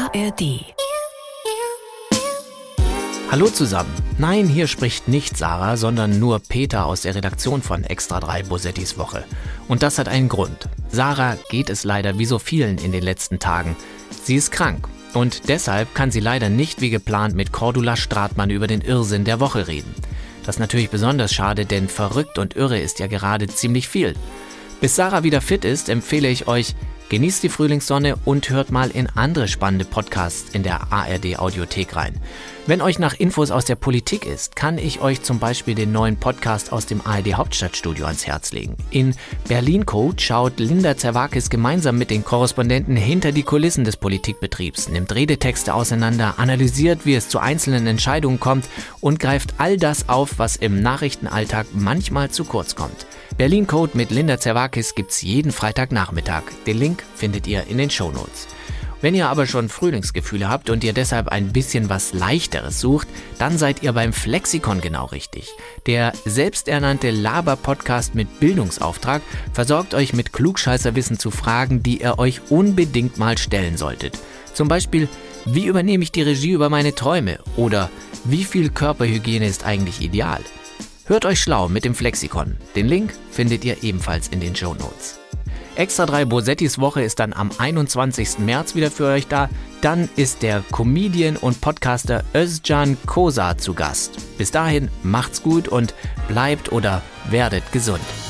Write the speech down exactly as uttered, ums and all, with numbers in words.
A R D. Hallo zusammen. Nein, hier spricht nicht Sarah, sondern nur Peter aus der Redaktion von Extra drei Bosettis Woche. Und das hat einen Grund. Sarah geht es leider wie so vielen in den letzten Tagen. Sie ist krank und deshalb kann sie leider nicht wie geplant mit Cordula Stratmann über den Irrsinn der Woche reden. Das ist natürlich besonders schade, denn verrückt und irre ist ja gerade ziemlich viel. Bis Sarah wieder fit ist, empfehle ich euch, genießt die Frühlingssonne und hört mal in andere spannende Podcasts in der A R D-Audiothek rein. Wenn euch nach Infos aus der Politik ist, kann ich euch zum Beispiel den neuen Podcast aus dem A R D-Hauptstadtstudio ans Herz legen. In Berlin Code schaut Linda Zerwakis gemeinsam mit den Korrespondenten hinter die Kulissen des Politikbetriebs, nimmt Redetexte auseinander, analysiert, wie es zu einzelnen Entscheidungen kommt und greift all das auf, was im Nachrichtenalltag manchmal zu kurz kommt. Berlin Code mit Linda Zerwakis gibt's jeden Freitagnachmittag. Den Link findet ihr in den Shownotes. Wenn ihr aber schon Frühlingsgefühle habt und ihr deshalb ein bisschen was Leichteres sucht, dann seid ihr beim Flexikon genau richtig. Der selbsternannte Laber-Podcast mit Bildungsauftrag versorgt euch mit Klugscheißerwissen zu Fragen, die ihr euch unbedingt mal stellen solltet. Zum Beispiel, wie übernehme ich die Regie über meine Träume? Oder wie viel Körperhygiene ist eigentlich ideal? Hört euch schlau mit dem Flexikon. Den Link findet ihr ebenfalls in den Shownotes. Extra drei Bosettis Woche ist dann am einundzwanzigsten März wieder für euch da. Dann ist der Comedian und Podcaster Özcan Kosa zu Gast. Bis dahin macht's gut und bleibt oder werdet gesund.